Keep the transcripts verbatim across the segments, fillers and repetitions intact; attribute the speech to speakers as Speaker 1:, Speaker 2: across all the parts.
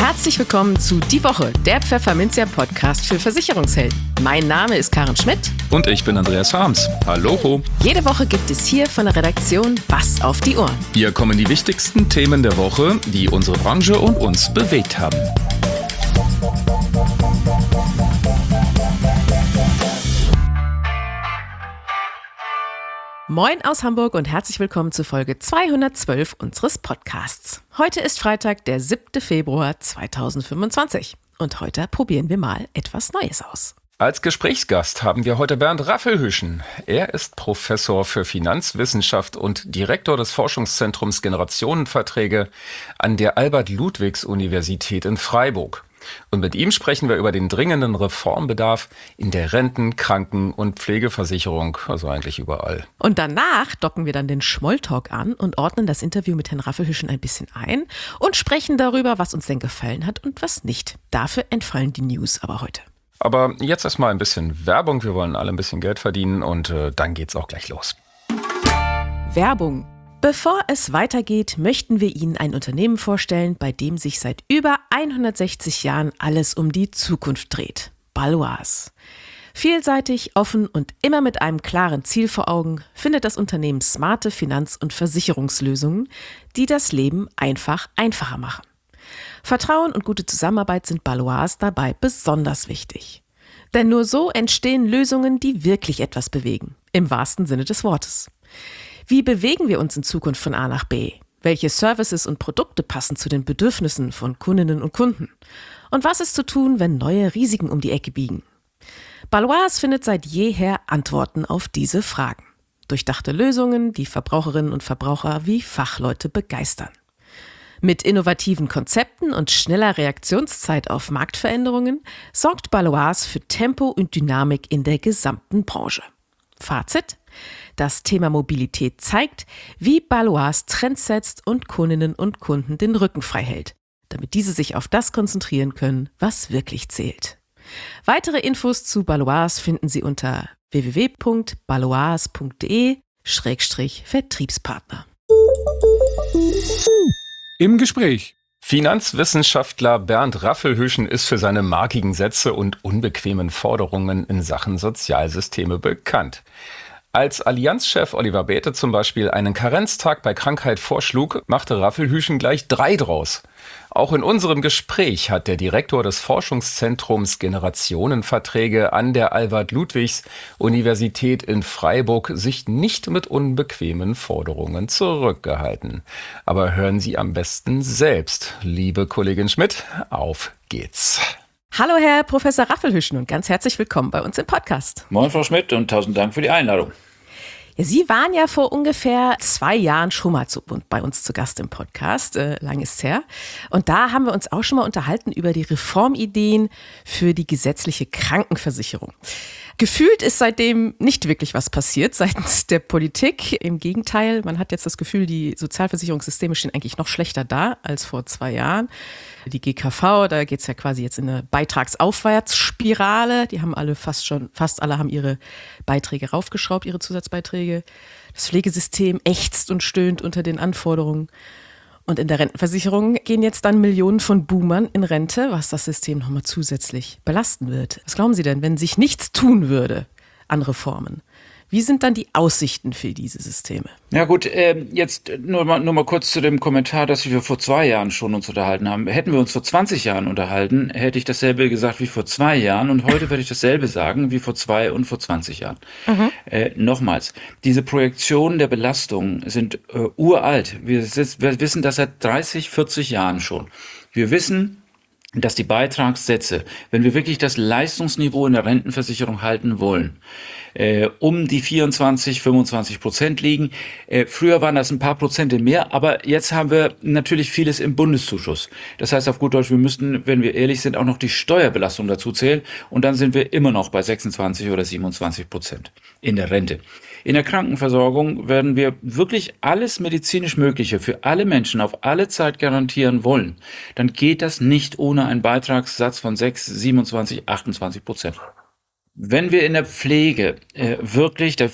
Speaker 1: Herzlich willkommen zu Die Woche, der Pfefferminzia-Podcast für Versicherungshelden. Mein Name ist Karen Schmidt.
Speaker 2: Und ich bin Andreas Harms. Hallo.
Speaker 1: Jede Woche gibt es hier von der Redaktion was auf die Ohren.
Speaker 2: Hier kommen die wichtigsten Themen der Woche, die unsere Branche und uns bewegt haben.
Speaker 1: Moin aus Hamburg und herzlich willkommen zu Folge zweihundertzwölf unseres Podcasts. Heute ist Freitag, der siebte Februar zweitausendfünfundzwanzig und heute probieren wir mal etwas Neues aus.
Speaker 2: Als Gesprächsgast haben wir heute Bernd Raffelhüschen. Er ist Professor für Finanzwissenschaft und Direktor des Forschungszentrums Generationenverträge an der Albert-Ludwigs-Universität in Freiburg. Und mit ihm sprechen wir über den dringenden Reformbedarf in der Renten-, Kranken- und Pflegeversicherung, also eigentlich überall.
Speaker 1: Und danach docken wir dann den Schmolltalk an und ordnen das Interview mit Herrn Raffelhüschen ein bisschen ein und sprechen darüber, was uns denn gefallen hat und was nicht. Dafür entfallen die News aber heute.
Speaker 2: Aber jetzt erstmal ein bisschen Werbung. Wir wollen alle ein bisschen Geld verdienen und äh, dann geht's auch gleich los.
Speaker 1: Werbung. Bevor es weitergeht, möchten wir Ihnen ein Unternehmen vorstellen, bei dem sich seit über hundertsechzig Jahren alles um die Zukunft dreht. Baloise. Vielseitig, offen und immer mit einem klaren Ziel vor Augen findet das Unternehmen smarte Finanz- und Versicherungslösungen, die das Leben einfach einfacher machen. Vertrauen und gute Zusammenarbeit sind Baloise dabei besonders wichtig. Denn nur so entstehen Lösungen, die wirklich etwas bewegen, im wahrsten Sinne des Wortes. Wie bewegen wir uns in Zukunft von A nach B? Welche Services und Produkte passen zu den Bedürfnissen von Kundinnen und Kunden? Und was ist zu tun, wenn neue Risiken um die Ecke biegen? Baloise findet seit jeher Antworten auf diese Fragen. Durchdachte Lösungen, die Verbraucherinnen und Verbraucher wie Fachleute begeistern. Mit innovativen Konzepten und schneller Reaktionszeit auf Marktveränderungen sorgt Baloise für Tempo und Dynamik in der gesamten Branche. Fazit: Das Thema Mobilität zeigt, wie Baloise Trends setzt und Kundinnen und Kunden den Rücken frei hält, damit diese sich auf das konzentrieren können, was wirklich zählt. Weitere Infos zu Baloise finden Sie unter w w w punkt baloise punkt de Schrägstrich Vertriebspartner.
Speaker 2: Im Gespräch. Finanzwissenschaftler Bernd Raffelhüschen ist für seine markigen Sätze und unbequemen Forderungen in Sachen Sozialsysteme bekannt. Als Allianzchef Oliver Bäte zum Beispiel einen Karenztag bei Krankheit vorschlug, machte Raffelhüschen gleich drei draus. Auch in unserem Gespräch hat der Direktor des Forschungszentrums Generationenverträge an der Albert-Ludwigs-Universität in Freiburg sich nicht mit unbequemen Forderungen zurückgehalten. Aber hören Sie am besten selbst, liebe Kollegin Schmidt, auf geht's.
Speaker 1: Hallo Herr Professor Raffelhüschen und ganz herzlich willkommen bei uns im Podcast.
Speaker 3: Moin Frau Schmidt und tausend Dank für die Einladung.
Speaker 1: Ja, Sie waren ja vor ungefähr zwei Jahren schon mal zu, bei uns zu Gast im Podcast, äh, lang ist's her. Und da haben wir uns auch schon mal unterhalten über die Reformideen für die gesetzliche Krankenversicherung. Gefühlt ist seitdem nicht wirklich was passiert seitens der Politik. Im Gegenteil, man hat jetzt das Gefühl, die Sozialversicherungssysteme stehen eigentlich noch schlechter da als vor zwei Jahren. Die G K V, da geht's ja quasi jetzt in eine Beitragsaufwärtsspirale. Die haben alle fast schon, fast alle haben ihre Beiträge raufgeschraubt, ihre Zusatzbeiträge. Das Pflegesystem ächzt und stöhnt unter den Anforderungen. Und in der Rentenversicherung gehen jetzt dann Millionen von Boomern in Rente, was das System nochmal zusätzlich belasten wird. Was glauben Sie denn, wenn sich nichts tun würde an Reformen? Wie sind dann die Aussichten für diese Systeme?
Speaker 3: Ja gut, äh, jetzt nur mal, nur mal kurz zu dem Kommentar, dass wir vor zwei Jahren schon uns unterhalten haben. Hätten wir uns vor zwanzig Jahren unterhalten, hätte ich dasselbe gesagt wie vor zwei Jahren und heute werde ich dasselbe sagen wie vor zwei und vor zwanzig Jahren. Mhm. Äh, nochmals, diese Projektionen der Belastung sind äh, uralt. Wir, wir wissen das seit dreißig, vierzig Jahren schon. Wir wissen, dass die Beitragssätze, wenn wir wirklich das Leistungsniveau in der Rentenversicherung halten wollen, äh, um die vierundzwanzig, fünfundzwanzig Prozent liegen. Äh, früher waren das ein paar Prozente mehr, aber jetzt haben wir natürlich vieles im Bundeszuschuss. Das heißt auf gut Deutsch, wir müssten, wenn wir ehrlich sind, auch noch die Steuerbelastung dazu zählen und dann sind wir immer noch bei sechsundzwanzig oder siebenundzwanzig Prozent in der Rente. In der Krankenversorgung werden wir wirklich alles medizinisch Mögliche für alle Menschen auf alle Zeit garantieren wollen. Dann geht das nicht ohne einen Beitragssatz von sechs, siebenundzwanzig, achtundzwanzig Prozent. Wenn wir in der Pflege äh, wirklich der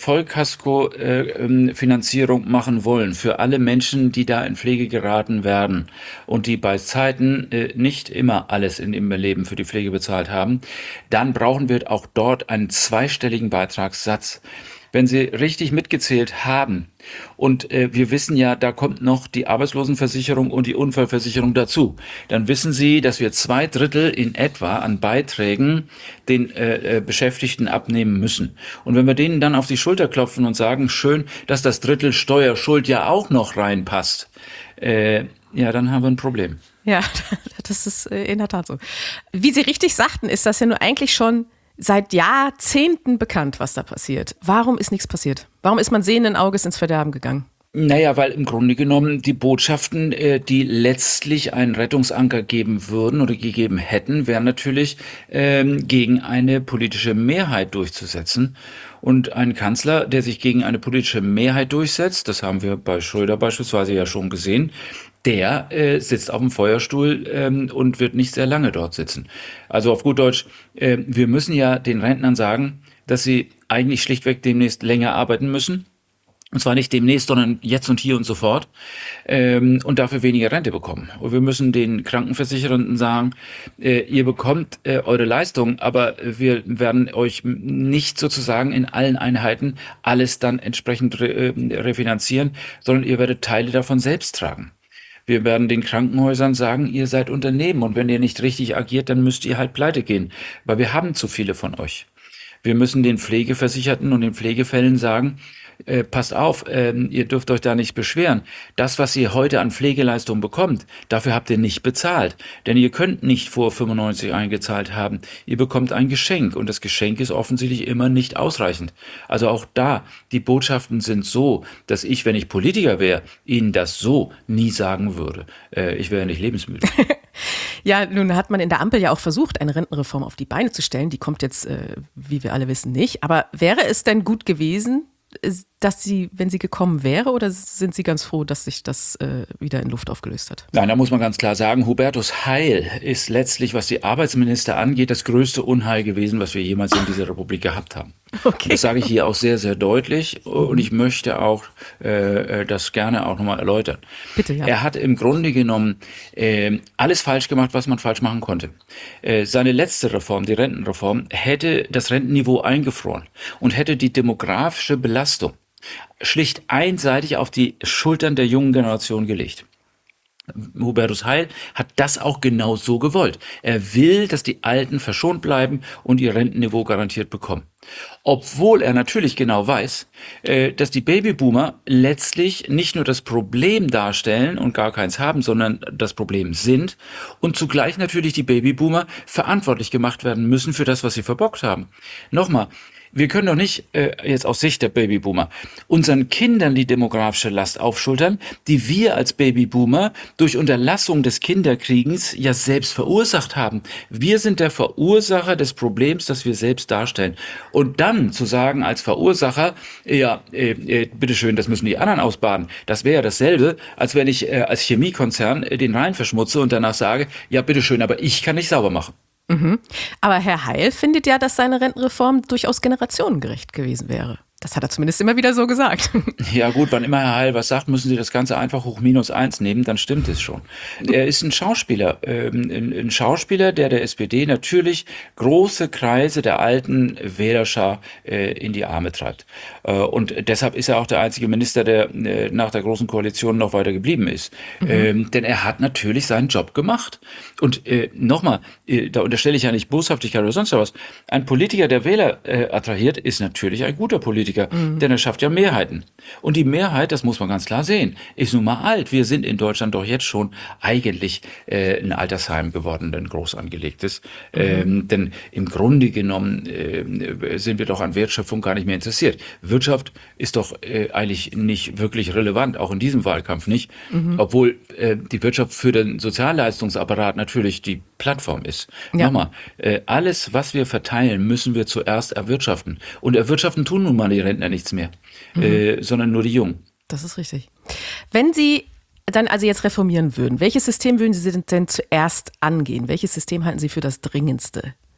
Speaker 3: Vollkasko-Finanzierung äh, machen wollen für alle Menschen, die da in Pflege geraten werden und die bei Zeiten äh, nicht immer alles in ihrem Leben für die Pflege bezahlt haben, dann brauchen wir auch dort einen zweistelligen Beitragssatz. Wenn Sie richtig mitgezählt haben, und äh, wir wissen ja, da kommt noch die Arbeitslosenversicherung und die Unfallversicherung dazu, dann wissen Sie, dass wir zwei Drittel in etwa an Beiträgen den äh, äh, Beschäftigten abnehmen müssen. Und wenn wir denen dann auf die Schulter klopfen und sagen, schön, dass das Drittel Steuerschuld ja auch noch reinpasst, äh, ja, dann haben wir ein Problem.
Speaker 1: Ja, das ist äh, in der Tat so. Wie Sie richtig sagten, ist das ja nur eigentlich schon seit Jahrzehnten bekannt, was da passiert. Warum ist nichts passiert? Warum ist man sehenden Auges ins Verderben gegangen?
Speaker 3: Naja, weil im Grunde genommen die Botschaften, äh, die letztlich einen Rettungsanker geben würden oder gegeben hätten, wären natürlich ähm, gegen eine politische Mehrheit durchzusetzen. Und ein Kanzler, der sich gegen eine politische Mehrheit durchsetzt, das haben wir bei Schröder beispielsweise ja schon gesehen, der äh, sitzt auf dem Feuerstuhl ähm, und wird nicht sehr lange dort sitzen. Also auf gut Deutsch, äh, wir müssen ja den Rentnern sagen, dass sie eigentlich schlichtweg demnächst länger arbeiten müssen. Und zwar nicht demnächst, sondern jetzt und hier und sofort. Ähm, und dafür weniger Rente bekommen. Und wir müssen den Krankenversichernden sagen, äh, ihr bekommt äh, eure Leistung, aber wir werden euch nicht sozusagen in allen Einheiten alles dann entsprechend re- äh, refinanzieren, sondern ihr werdet Teile davon selbst tragen. Wir werden den Krankenhäusern sagen, ihr seid Unternehmen und wenn ihr nicht richtig agiert, dann müsst ihr halt pleite gehen, weil wir haben zu viele von euch. Wir müssen den Pflegeversicherten und den Pflegefällen sagen, äh, passt auf, äh, ihr dürft euch da nicht beschweren. Das, was ihr heute an Pflegeleistung bekommt, dafür habt ihr nicht bezahlt. Denn ihr könnt nicht vor fünfundneunzig eingezahlt haben. Ihr bekommt ein Geschenk und das Geschenk ist offensichtlich immer nicht ausreichend. Also auch da, die Botschaften sind so, dass ich, wenn ich Politiker wäre, Ihnen das so nie sagen würde. Äh, ich wäre nicht lebensmüde.
Speaker 1: Ja, nun hat man in der Ampel ja auch versucht, eine Rentenreform auf die Beine zu stellen. Die kommt jetzt, äh, wie wir alle wissen, nicht. Aber wäre es denn gut gewesen, dass sie, wenn sie gekommen wäre, oder sind Sie ganz froh, dass sich das äh, wieder in Luft aufgelöst hat?
Speaker 3: Nein, da muss man ganz klar sagen, Hubertus Heil ist letztlich, was die Arbeitsminister angeht, das größte Unheil gewesen, was wir jemals in dieser Republik gehabt haben. Okay. Das sage ich hier auch sehr, sehr deutlich und ich möchte auch äh, das gerne auch nochmal erläutern.
Speaker 1: Bitte, ja.
Speaker 3: Er hat im Grunde genommen äh, alles falsch gemacht, was man falsch machen konnte. Äh, seine letzte Reform, die Rentenreform, hätte das Rentenniveau eingefroren und hätte die demografische Belastung schlicht einseitig auf die Schultern der jungen Generation gelegt. Hubertus Heil hat das auch genau so gewollt. Er will, dass die Alten verschont bleiben und ihr Rentenniveau garantiert bekommen. Obwohl er natürlich genau weiß, äh, dass die Babyboomer letztlich nicht nur das Problem darstellen und gar keins haben, sondern das Problem sind und zugleich natürlich die Babyboomer verantwortlich gemacht werden müssen für das, was sie verbockt haben. Nochmal, wir können doch nicht, äh, jetzt aus Sicht der Babyboomer, unseren Kindern die demografische Last aufschultern, die wir als Babyboomer durch Unterlassung des Kinderkriegens ja selbst verursacht haben. Wir sind der Verursacher des Problems, das wir selbst darstellen. Und dann zu sagen als Verursacher, ja, äh, äh, bitteschön, das müssen die anderen ausbaden, das wäre ja dasselbe, als wenn ich äh, als Chemiekonzern äh, den Rhein verschmutze und danach sage, ja, bitteschön, aber ich kann nicht sauber machen.
Speaker 1: Mhm. Aber Herr Heil findet ja, dass seine Rentenreform durchaus generationengerecht gewesen wäre. Das hat er zumindest immer wieder so gesagt.
Speaker 3: Ja gut, wann immer Herr Heil was sagt, müssen Sie das Ganze einfach hoch minus eins nehmen, dann stimmt es schon. Er ist ein Schauspieler, ähm, ein Schauspieler, der der S P D natürlich große Kreise der alten Wählerschar äh, in die Arme treibt. Äh, und deshalb ist er auch der einzige Minister, der äh, nach der Großen Koalition noch weiter geblieben ist. Mhm. Ähm, denn er hat natürlich seinen Job gemacht. Und äh, nochmal, äh, da unterstelle ich ja nicht Boshaftigkeit oder sonst was. Ein Politiker, der Wähler äh, attrahiert, ist natürlich ein guter Politiker. Mhm. Denn er schafft ja Mehrheiten. Und die Mehrheit, das muss man ganz klar sehen, ist nun mal alt. Wir sind in Deutschland doch jetzt schon eigentlich äh, ein Altersheim geworden, ein groß angelegtes. Mhm. Ähm, denn im Grunde genommen äh, sind wir doch an Wertschöpfung gar nicht mehr interessiert. Wirtschaft ist doch äh, eigentlich nicht wirklich relevant, auch in diesem Wahlkampf nicht. Mhm. Obwohl äh, die Wirtschaft für den Sozialleistungsapparat natürlich die Plattform ist. Ja. Nochmal, äh, alles, was wir verteilen, müssen wir zuerst erwirtschaften. Und erwirtschaften tun nun mal die Rentner nichts mehr, mhm. äh, sondern nur die Jungen.
Speaker 1: Das ist richtig. Wenn Sie dann also jetzt reformieren würden, welches System würden Sie denn zuerst angehen? Welches System halten Sie für das dringendste?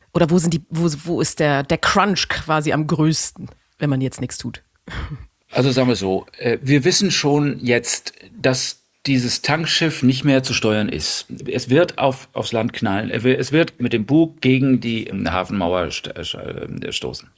Speaker 1: Oder wo sind die, wo, wo ist der, der Crunch quasi am größten, wenn man jetzt nichts tut?
Speaker 3: Also sagen wir so, wir wissen schon jetzt, dass dieses Tankschiff nicht mehr zu steuern ist. Es wird auf, aufs Land knallen. Es wird mit dem Bug gegen die Hafenmauer stoßen.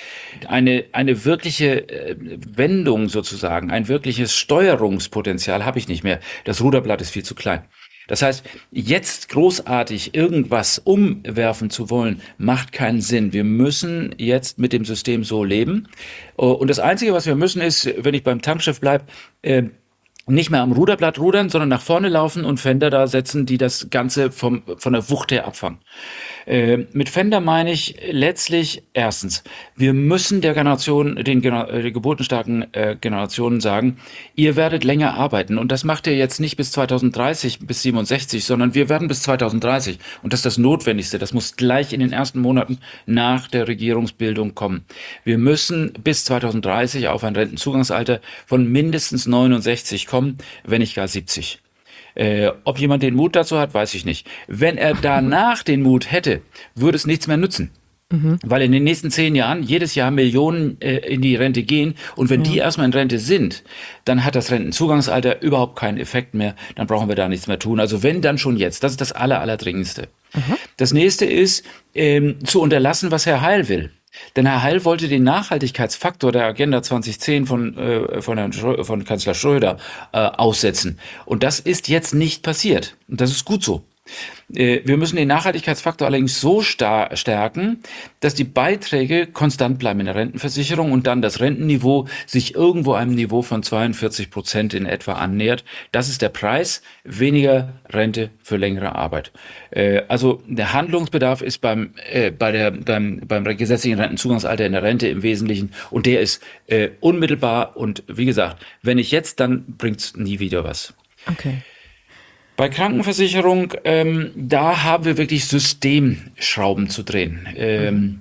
Speaker 3: Eine, eine wirkliche Wendung sozusagen, ein wirkliches Steuerungspotenzial habe ich nicht mehr. Das Ruderblatt ist viel zu klein. Das heißt, jetzt großartig irgendwas umwerfen zu wollen, macht keinen Sinn. Wir müssen jetzt mit dem System so leben. Und das Einzige, was wir müssen, ist, wenn ich beim Tankschiff bleibe, äh, nicht mehr am Ruderblatt rudern, sondern nach vorne laufen und Fender da setzen, die das Ganze vom, von der Wucht her abfangen. Äh, mit Fender meine ich letztlich erstens, wir müssen der Generation, den äh, geburtenstarken äh, Generationen sagen, ihr werdet länger arbeiten und das macht ihr jetzt nicht bis zweitausenddreißig, bis siebenundsechzig, sondern wir werden bis zweitausenddreißig und das ist das Notwendigste, das muss gleich in den ersten Monaten nach der Regierungsbildung kommen. Wir müssen bis zweitausenddreißig auf ein Rentenzugangsalter von mindestens neunundsechzig kommen, wenn nicht gar siebzig. Äh, ob jemand den Mut dazu hat, weiß ich nicht. Wenn er danach den Mut hätte, würde es nichts mehr nützen. Mhm. Weil in den nächsten zehn Jahren jedes Jahr Millionen äh, in die Rente gehen. Und wenn mhm. die erstmal in Rente sind, dann hat das Rentenzugangsalter überhaupt keinen Effekt mehr. Dann brauchen wir da nichts mehr tun. Also wenn, dann schon jetzt. Das ist das Aller, Allerdringendste. Mhm. Das nächste ist, ähm, zu unterlassen, was Herr Heil will. Denn Herr Heil wollte den Nachhaltigkeitsfaktor der Agenda zwanzig zehn von, äh, von, Herrn Schrö- von Kanzler Schröder äh, aussetzen. Und das ist jetzt nicht passiert. Und das ist gut so. Äh, wir müssen den Nachhaltigkeitsfaktor allerdings so star- stärken, dass die Beiträge konstant bleiben in der Rentenversicherung und dann das Rentenniveau sich irgendwo einem Niveau von zweiundvierzig Prozent in etwa annähert. Das ist der Preis, weniger Rente für längere Arbeit. Äh, also der Handlungsbedarf ist beim, äh, bei der, beim, beim gesetzlichen Rentenzugangsalter in der Rente im Wesentlichen und der ist äh, unmittelbar und wie gesagt, wenn nicht jetzt, dann bringt's nie wieder was.
Speaker 1: Okay.
Speaker 3: Bei Krankenversicherung, ähm, da haben wir wirklich Systemschrauben zu drehen. Ähm, mhm.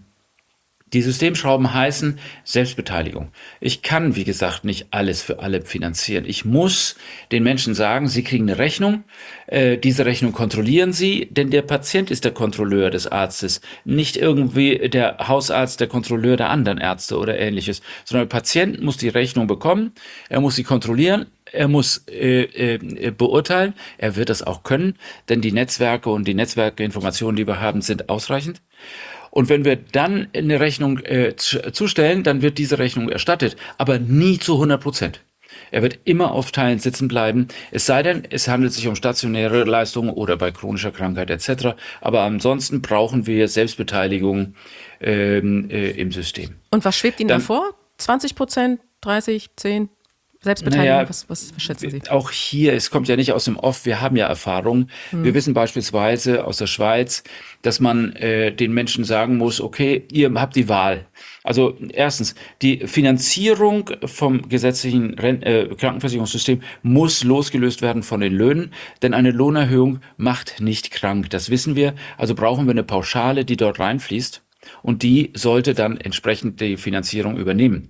Speaker 3: Die Systemschrauben heißen Selbstbeteiligung. Ich kann, wie gesagt, nicht alles für alle finanzieren. Ich muss den Menschen sagen, sie kriegen eine Rechnung. Äh, diese Rechnung kontrollieren sie, denn der Patient ist der Kontrolleur des Arztes. Nicht irgendwie der Hausarzt, der Kontrolleur der anderen Ärzte oder ähnliches, sondern der Patient muss die Rechnung bekommen, er muss sie kontrollieren. Er muss äh, äh, beurteilen, er wird das auch können, denn die Netzwerke und die Netzwerkinformationen, die wir haben, sind ausreichend. Und wenn wir dann eine Rechnung äh, zustellen, dann wird diese Rechnung erstattet, aber nie zu hundert Prozent. Er wird immer auf Teilen sitzen bleiben, es sei denn, es handelt sich um stationäre Leistungen oder bei chronischer Krankheit et cetera. Aber ansonsten brauchen wir Selbstbeteiligung ähm, äh, im System.
Speaker 1: Und was schwebt Ihnen
Speaker 3: dann,
Speaker 1: da vor? zwanzig Prozent, dreißig, zehn? Selbstbeteiligung,
Speaker 3: naja,
Speaker 1: was, was schätzen Sie?
Speaker 3: Auch hier, es kommt ja nicht aus dem Off, wir haben ja Erfahrung. Hm. Wir wissen beispielsweise aus der Schweiz, dass man äh, den Menschen sagen muss, okay, ihr habt die Wahl. Also erstens, die Finanzierung vom gesetzlichen Rent- äh, Krankenversicherungssystem muss losgelöst werden von den Löhnen, denn eine Lohnerhöhung macht nicht krank. Das wissen wir. Also brauchen wir eine Pauschale, die dort reinfließt. Und die sollte dann entsprechend die Finanzierung übernehmen.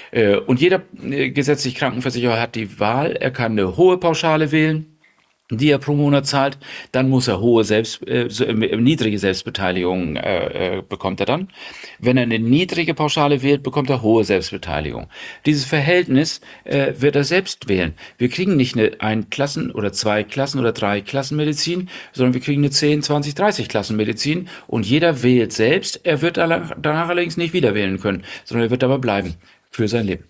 Speaker 3: Und jeder gesetzlich Krankenversicherer hat die Wahl, er kann eine hohe Pauschale wählen, die er pro Monat zahlt, dann muss er hohe Selbst, äh, niedrige Selbstbeteiligung äh, äh, bekommt er dann. Wenn er eine niedrige Pauschale wählt, bekommt er hohe Selbstbeteiligung. Dieses Verhältnis äh, wird er selbst wählen. Wir kriegen nicht eine ein Klassen- oder zwei Klassen- oder drei Klassenmedizin, sondern wir kriegen eine zehn, zwanzig, dreißig Klassenmedizin und jeder wählt selbst. Er wird danach allerdings nicht wieder wählen können, sondern er wird dabei bleiben für sein Leben.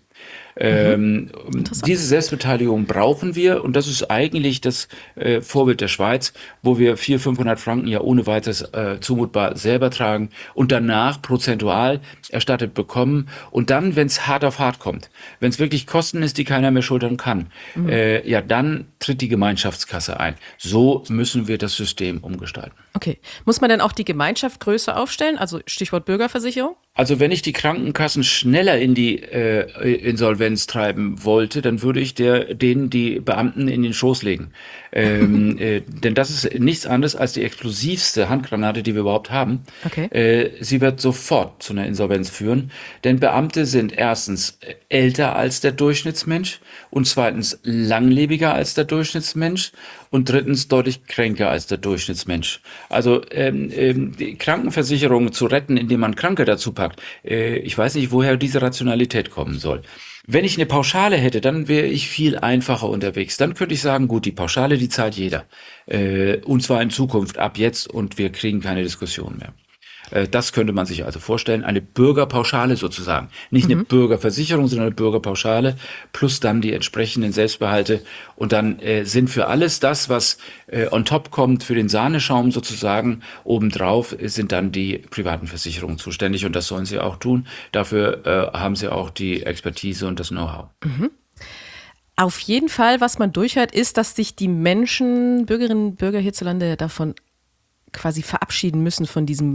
Speaker 3: Ähm, diese Selbstbeteiligung brauchen wir und das ist eigentlich das äh, Vorbild der Schweiz, wo wir vierhundert, fünfhundert Franken ja ohne weiteres äh, zumutbar selber tragen und danach prozentual erstattet bekommen und dann, wenn es hart auf hart kommt, wenn es wirklich Kosten ist, die keiner mehr schultern kann, mhm. äh, ja dann tritt die Gemeinschaftskasse ein. So müssen wir das System umgestalten.
Speaker 1: Okay. Muss man denn auch die Gemeinschaft größer aufstellen? Also Stichwort Bürgerversicherung?
Speaker 3: Also wenn ich die Krankenkassen schneller in die äh, Insolvenz Insolvenz treiben wollte, dann würde ich der, denen die Beamten in den Schoß legen. ähm, äh, denn das ist nichts anderes als die explosivste Handgranate, die wir überhaupt haben.
Speaker 1: Okay.
Speaker 3: Äh, sie wird sofort zu einer Insolvenz führen, denn Beamte sind erstens älter als der Durchschnittsmensch und zweitens langlebiger als der Durchschnittsmensch und drittens deutlich kränker als der Durchschnittsmensch. Also ähm, ähm, die Krankenversicherung zu retten, indem man Kranke dazu packt, äh, ich weiß nicht, woher diese Rationalität kommen soll. Wenn ich eine Pauschale hätte, dann wäre ich viel einfacher unterwegs. Dann könnte ich sagen, gut, die Pauschale, die zahlt jeder. Äh, und zwar in Zukunft, ab jetzt, und wir kriegen keine Diskussion mehr. Äh, das könnte man sich also vorstellen, eine Bürgerpauschale sozusagen. Nicht mhm. eine Bürgerversicherung, sondern eine Bürgerpauschale plus dann die entsprechenden Selbstbehalte. Und dann äh, sind für alles das, was äh, on top kommt, für den Sahneschaum sozusagen, obendrauf äh, sind dann die privaten Versicherungen zuständig. Und das sollen sie auch tun. Dafür äh, haben sie auch die Expertise und das Know-how.
Speaker 1: Mhm. Auf jeden Fall, was man durchhört, ist, dass sich die Menschen, Bürgerinnen und Bürger hierzulande davon quasi verabschieden müssen von diesem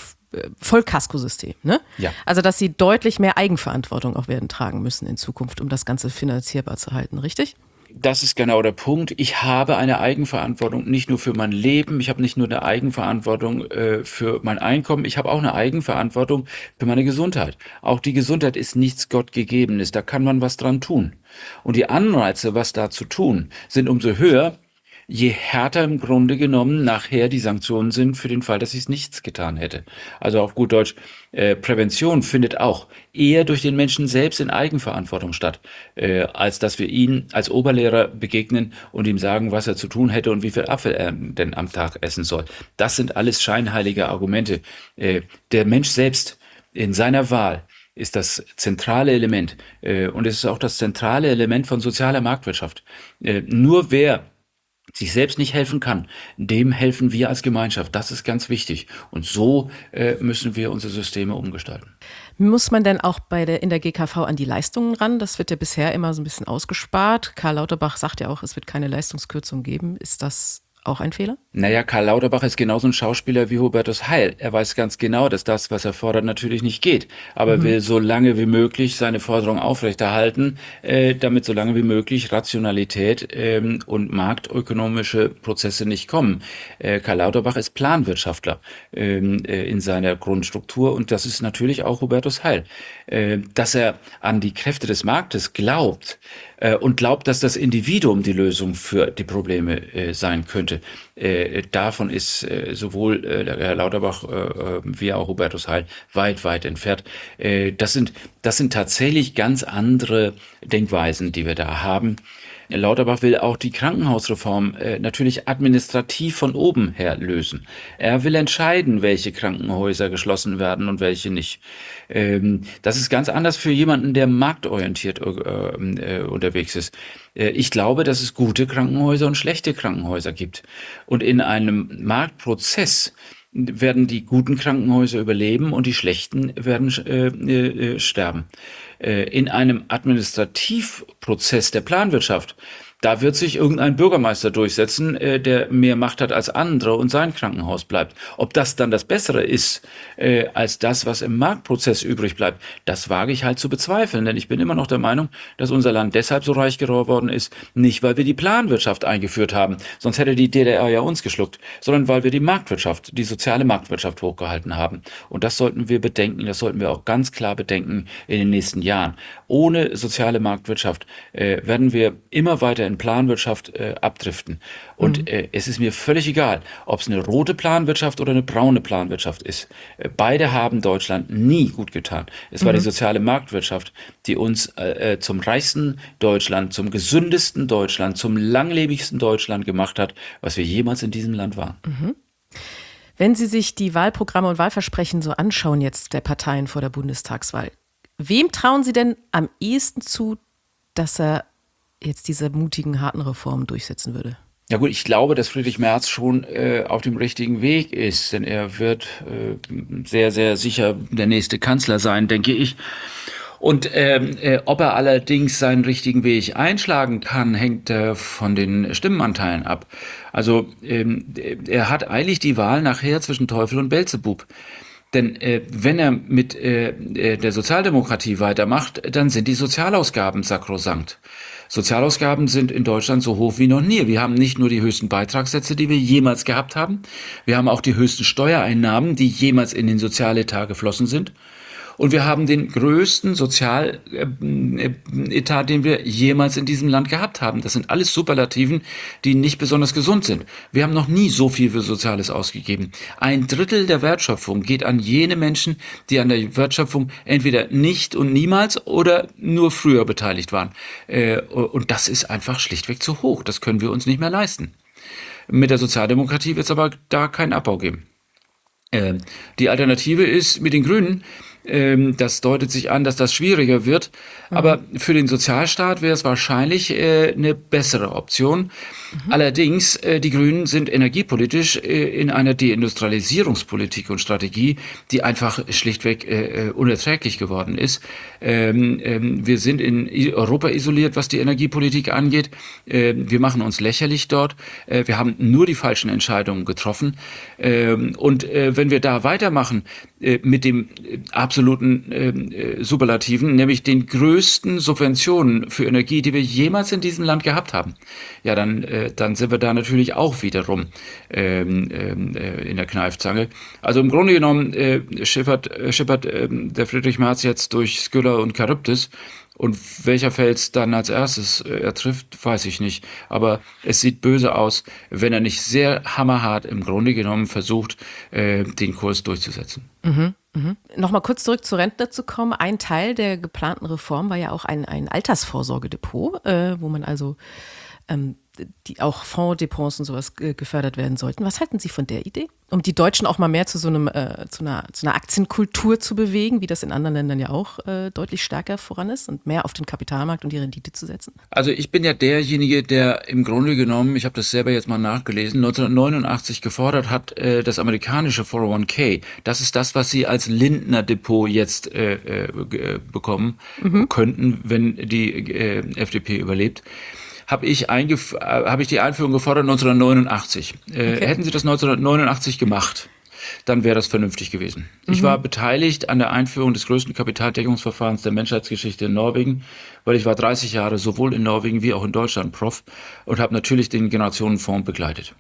Speaker 1: Vollkaskosystem. Ne?
Speaker 3: Ja.
Speaker 1: Also, dass sie deutlich mehr Eigenverantwortung auch werden tragen müssen in Zukunft, um das Ganze finanzierbar zu halten, richtig?
Speaker 3: Das ist genau der Punkt. Ich habe eine Eigenverantwortung nicht nur für mein Leben, ich habe nicht nur eine Eigenverantwortung äh, für mein Einkommen, ich habe auch eine Eigenverantwortung für meine Gesundheit. Auch die Gesundheit ist nichts Gottgegebenes, da kann man was dran tun. Und die Anreize, was da zu tun, sind umso höher, je härter im Grunde genommen nachher die Sanktionen sind für den Fall, dass ich nichts getan hätte. Also auf gut Deutsch, äh, Prävention findet auch eher durch den Menschen selbst in Eigenverantwortung statt, äh, als dass wir ihn als Oberlehrer begegnen und ihm sagen, was er zu tun hätte und wie viel Apfel er denn am Tag essen soll. Das sind alles scheinheilige Argumente. Äh, der Mensch selbst in seiner Wahl ist das zentrale Element. Äh, und es ist auch das zentrale Element von sozialer Marktwirtschaft. Äh, nur wer sich selbst nicht helfen kann, dem helfen wir als Gemeinschaft. Das ist ganz wichtig. Und so äh, müssen wir unsere Systeme umgestalten.
Speaker 1: Muss man denn auch bei der, in der G K V an die Leistungen ran? Das wird ja bisher immer so ein bisschen ausgespart. Karl Lauterbach sagt ja auch, es wird keine Leistungskürzung geben. Ist das auch ein Fehler?
Speaker 3: Naja, Karl Lauterbach ist genauso ein Schauspieler wie Hubertus Heil. Er weiß ganz genau, dass das, was er fordert, natürlich nicht geht. Aber mhm. will so lange wie möglich seine Forderung aufrechterhalten, äh, damit so lange wie möglich Rationalität ähm, und marktökonomische Prozesse nicht kommen. Äh, Karl Lauterbach ist Planwirtschaftler ähm, äh, in seiner Grundstruktur und das ist natürlich auch Hubertus Heil. Äh, dass er an die Kräfte des Marktes glaubt, und glaubt, dass das Individuum die Lösung für die Probleme äh, sein könnte. Äh, davon ist äh, sowohl äh, der Herr Lauterbach äh, wie auch Hubertus Heil weit, weit entfernt. Äh, das sind, das sind tatsächlich ganz andere Denkweisen, die wir da haben. Lauterbach will auch die Krankenhausreform äh, natürlich administrativ von oben her lösen. Er will entscheiden, welche Krankenhäuser geschlossen werden und welche nicht. Ähm, das ist ganz anders für jemanden, der marktorientiert äh, äh, unterwegs ist. Äh, ich glaube, dass es gute Krankenhäuser und schlechte Krankenhäuser gibt. Und in einem Marktprozess werden die guten Krankenhäuser überleben und die schlechten werden äh, äh, sterben. Äh, in einem Administrativprozess der Planwirtschaft, da wird sich irgendein Bürgermeister durchsetzen, äh, der mehr Macht hat als andere und sein Krankenhaus bleibt. Ob das dann das Bessere ist, äh, als das, was im Marktprozess übrig bleibt, das wage ich halt zu bezweifeln. Denn ich bin immer noch der Meinung, dass unser Land deshalb so reich geworden ist, nicht weil wir die Planwirtschaft eingeführt haben, sonst hätte die D D R ja uns geschluckt, sondern weil wir die Marktwirtschaft, die soziale Marktwirtschaft hochgehalten haben. Und das sollten wir bedenken, das sollten wir auch ganz klar bedenken in den nächsten Jahren. Ohne soziale Marktwirtschaft äh, werden wir immer weiter in Planwirtschaft äh, abdriften. Und mhm. äh, es ist mir völlig egal, ob es eine rote Planwirtschaft oder eine braune Planwirtschaft ist. Äh, beide haben Deutschland nie gut getan. Es war mhm. die soziale Marktwirtschaft, die uns äh, zum reichsten Deutschland, zum gesündesten Deutschland, zum langlebigsten Deutschland gemacht hat, was wir jemals in diesem Land waren.
Speaker 1: Mhm. Wenn Sie sich die Wahlprogramme und Wahlversprechen so anschauen jetzt der Parteien vor der Bundestagswahl, wem trauen Sie denn am ehesten zu, dass er jetzt diese mutigen, harten Reformen durchsetzen würde?
Speaker 3: Ja gut, ich glaube, dass Friedrich Merz schon äh, auf dem richtigen Weg ist, denn er wird äh, sehr, sehr sicher der nächste Kanzler sein, denke ich. Und ähm, äh, ob er allerdings seinen richtigen Weg einschlagen kann, hängt äh, von den Stimmenanteilen ab. Also ähm, er hat eigentlich die Wahl nachher zwischen Teufel und Beelzebub. Denn äh, wenn er mit äh, der Sozialdemokratie weitermacht, dann sind die Sozialausgaben sakrosankt. Sozialausgaben sind in Deutschland so hoch wie noch nie. Wir haben nicht nur die höchsten Beitragssätze, die wir jemals gehabt haben. Wir haben auch die höchsten Steuereinnahmen, die jemals in den Sozialetat geflossen sind. Und wir haben den größten Sozialetat, den wir jemals in diesem Land gehabt haben. Das sind alles Superlativen, die nicht besonders gesund sind. Wir haben noch nie so viel für Soziales ausgegeben. Ein Drittel der Wertschöpfung geht an jene Menschen, die an der Wertschöpfung entweder nicht und niemals oder nur früher beteiligt waren. Und das ist einfach schlichtweg zu hoch. Das können wir uns nicht mehr leisten. Mit der Sozialdemokratie wird es aber da keinen Abbau geben. Die Alternative ist mit den Grünen. Das deutet sich an, dass das schwieriger wird. Aber für den Sozialstaat wäre es wahrscheinlich äh, eine bessere Option. Mhm. Allerdings, äh, die Grünen sind energiepolitisch äh, in einer Deindustrialisierungspolitik und Strategie, die einfach schlichtweg äh, unerträglich geworden ist. Ähm, ähm, wir sind in Europa isoliert, was die Energiepolitik angeht. Äh, wir machen uns lächerlich dort. Äh, wir haben nur die falschen Entscheidungen getroffen. Ähm, und äh, wenn wir da weitermachen äh, mit dem äh, absoluten äh, Superlativen, nämlich den größten Subventionen für Energie, die wir jemals in diesem Land gehabt haben, ja, dann, äh, dann sind wir da natürlich auch wiederum ähm, äh, in der Kneifzange. Also im Grunde genommen äh, schippert, äh, schippert äh, der Friedrich Merz jetzt durch Skylla und Charybdis. Und welcher Fels dann als erstes äh, er trifft, weiß ich nicht. Aber es sieht böse aus, wenn er nicht sehr hammerhart im Grunde genommen versucht, äh, den Kurs durchzusetzen.
Speaker 1: Mhm, mhm. Nochmal kurz zurück zur Rente zu kommen. Ein Teil der geplanten Reform war ja auch ein, ein Altersvorsorgedepot, äh, wo man also ähm, die auch Fondsdepots und sowas ge- gefördert werden sollten. Was halten Sie von der Idee? Um die Deutschen auch mal mehr zu so einem äh, zu einer, zu einer Aktienkultur zu bewegen, wie das in anderen Ländern ja auch äh, deutlich stärker voran ist und mehr auf den Kapitalmarkt und die Rendite zu setzen?
Speaker 3: Also ich bin ja derjenige, der im Grunde genommen, ich habe das selber jetzt mal nachgelesen, neunzehnhundertneunundachtzig gefordert hat, äh, das amerikanische vier null eins k. Das ist das, was Sie als Lindner Depot jetzt äh, äh, bekommen mhm. könnten, wenn die äh, F D P überlebt. Habe ich, eingef- hab ich die Einführung gefordert neunzehnhundertneunundachtzig. Äh, okay. Hätten Sie das neunzehnhundertneunundachtzig gemacht, dann wäre das vernünftig gewesen. Mhm. Ich war beteiligt an der Einführung des größten Kapitaldeckungsverfahrens der Menschheitsgeschichte in Norwegen, weil ich war dreißig Jahre sowohl in Norwegen wie auch in Deutschland Prof und habe natürlich den Generationenfonds begleitet.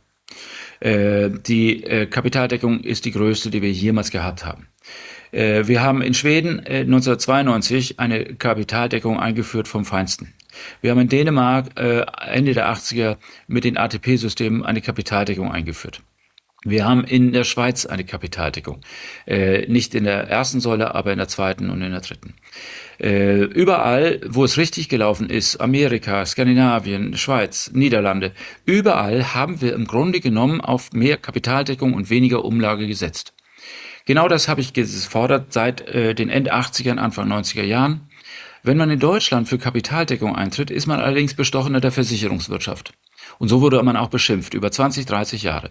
Speaker 3: Äh, die äh, Kapitaldeckung ist die größte, die wir jemals gehabt haben. Äh, wir haben in Schweden äh, neunzehnhundertzweiundneunzig eine Kapitaldeckung eingeführt vom Feinsten. Wir haben in Dänemark äh, Ende der achtziger mit den A T P-Systemen eine Kapitaldeckung eingeführt. Wir haben in der Schweiz eine Kapitaldeckung. Äh, nicht in der ersten Säule, aber in der zweiten und in der dritten. Äh, überall, wo es richtig gelaufen ist, Amerika, Skandinavien, Schweiz, Niederlande, überall haben wir im Grunde genommen auf mehr Kapitaldeckung und weniger Umlage gesetzt. Genau das habe ich gefordert seit äh, den Ende achtzigern, Anfang neunziger Jahren. Wenn man in Deutschland für Kapitaldeckung eintritt, ist man allerdings Bestochener der Versicherungswirtschaft. Und so wurde man auch beschimpft, über zwanzig, dreißig Jahre.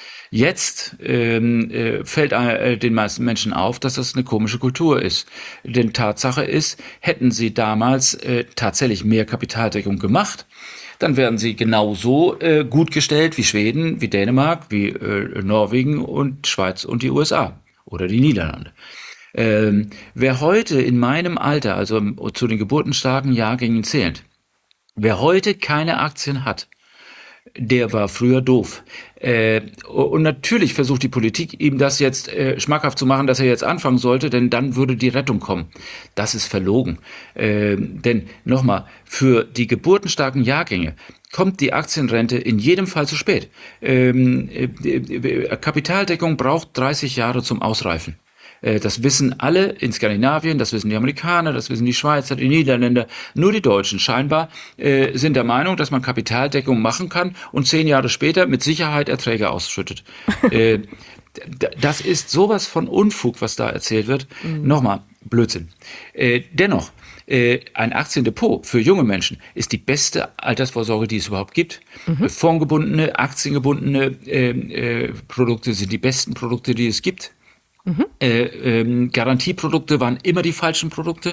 Speaker 3: Jetzt ähm, äh, fällt äh, den meisten Menschen auf, dass das eine komische Kultur ist. Denn Tatsache ist, hätten sie damals äh, tatsächlich mehr Kapitaldeckung gemacht, dann wären sie genauso äh, gut gestellt wie Schweden, wie Dänemark, wie äh, Norwegen und Schweiz und die U S A oder die Niederlande. Ähm, wer heute in meinem Alter, also zu den geburtenstarken Jahrgängen zählt, wer heute keine Aktien hat, der war früher doof. Äh, und natürlich versucht die Politik, ihm das jetzt äh, schmackhaft zu machen, dass er jetzt anfangen sollte, denn dann würde die Rettung kommen. Das ist verlogen. Äh, denn nochmal, für die geburtenstarken Jahrgänge kommt die Aktienrente in jedem Fall zu spät. Ähm, äh, Kapitaldeckung braucht dreißig Jahre zum Ausreifen. Das wissen alle in Skandinavien, das wissen die Amerikaner, das wissen die Schweizer, die Niederländer. Nur die Deutschen scheinbar äh, sind der Meinung, dass man Kapitaldeckung machen kann und zehn Jahre später mit Sicherheit Erträge ausschüttet. äh, d- das ist sowas von Unfug, was da erzählt wird. Mhm. Nochmal, Blödsinn. Äh, dennoch, äh, ein Aktiendepot für junge Menschen ist die beste Altersvorsorge, die es überhaupt gibt. Mhm. Fondgebundene, aktiengebundene äh, äh, Produkte sind die besten Produkte, die es gibt. Mhm. Äh, ähm, Garantieprodukte waren immer die falschen Produkte.